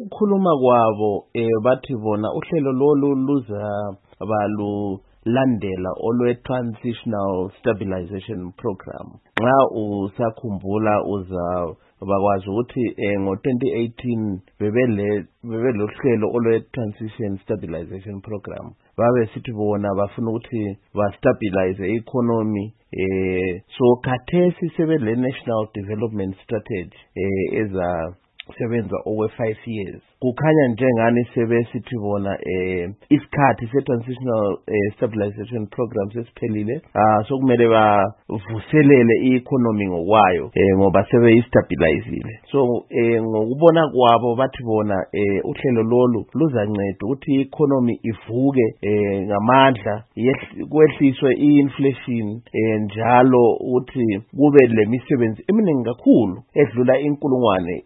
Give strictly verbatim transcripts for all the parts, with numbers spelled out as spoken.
ukukhuluma kwabo eh bathi bona uhlelo lolu luza balu landela olwe transitional stabilization program. Nxa usakhumbula uza bakwazi ukuthi eh ngo twenty eighteen bebele bebele uhlelo olwe transition stabilization program. Babe sithi bona bafuna ukuthi ba stabilize economy eh so khathesi sebele national development strategy eh eza sebenza over five years. Kukhanya njengani sebesithi bona eh isikhathi se transitional eh, stabilization programs sesiphelile ah so kumele bavuselele i-economy ngokwayo eh ngoba sebe stabilizile. So eh ngokubona kwabo bathi bona eh uhlelo lolu luzanceda ukuthi i-economy ivuke eh ngamandla kwehliswe i-inflation eh njalo ukuthi kube lemisebenzi eminingi kakhulu edlula inkulungwane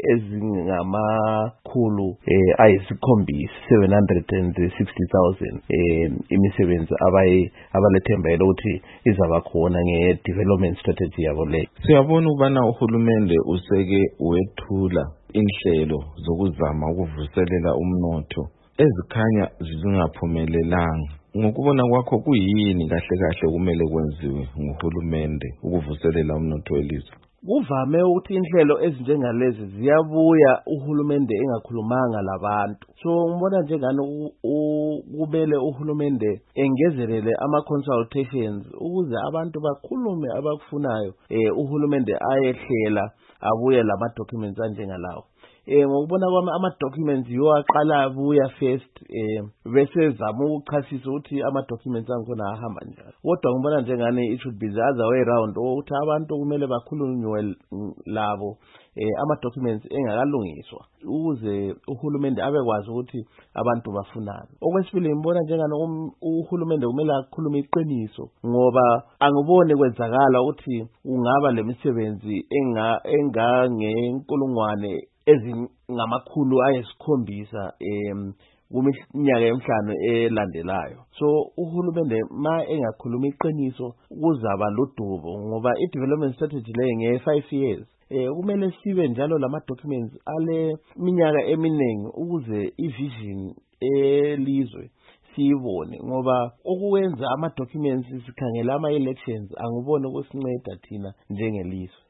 ezingamakhulu eh ayisikhombisa seven hundred sixty thousand eh imisebenzi abayi abalethemba ukuthi izaba khona nge-development strategy yabo le. Siyabona ubana uhulumende useke wethula inhlelo zokuzama ukuvuselela umnotho ezikhanya zingaphumelelanga. Ngokubona kwakho kuyini kahle kahle kumele kwenziwe nguhulumende ukuvuselela umnotho welizwe? Kuvame ukuthi inhlelo ezinjengalezi ziyabuya uhulumende engakhulumanga labantu. So ngibona njengani kubele uhulumende engezelele ama consultations ukuze abantu bakhulume abakufunayo eh uhulumende ayehlela abuye lama documents anjengalawo. Eh ngokubona kwami ama documents yo aqala abuya first eh bese zama ukuchasisa ukuthi ama documents angkhona ahamba njani. Kodwa ngibona njengani it should be the other way around ukuthi abantu kumele bakhulunywe labo eh ama documents engakalungiswa ukuze uhulumende abekwazi ukuthi abantu bafunani. Okwesibili ngibona njengani uhulumende kumele akhulume iqiniso ngoba angibone kwenzakala ukuthi ungaba lemisebenzi enga engangenkulungwane ezingamakhulu ayisikhombisa em kuminyaka emihlanu elandelayo. So uhulumende ma engakhuluma iqiniso kuzaba ludubo ngoba i-development strategy le nge five years eh kumele sibe njalo lama documents ale minyaka eminingi ukuze i-vision elizwe siyibone ngoba okwenza ama documents sikhangela ama elections angibone kusinceda thina njengelizwe.